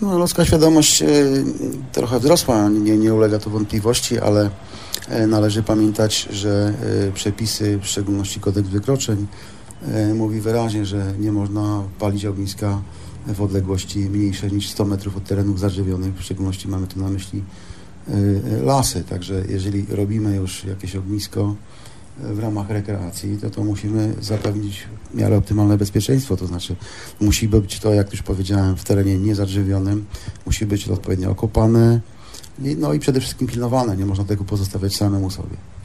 No, ludzka świadomość trochę wzrosła, nie ulega to wątpliwości, ale należy pamiętać, że przepisy, w szczególności kodeks wykroczeń, mówi wyraźnie, że nie można palić ogniska w odległości mniejszej niż 100 metrów od terenów zadrzewionych. W szczególności mamy tu na myśli lasy. Także jeżeli robimy już jakieś ognisko w ramach rekreacji, to musimy zapewnić w miarę optymalne bezpieczeństwo. To znaczy musi być to, jak już powiedziałem, w terenie niezadrzewionym, musi być to odpowiednio okopane, no i przede wszystkim pilnowane. Nie można tego pozostawiać samemu sobie.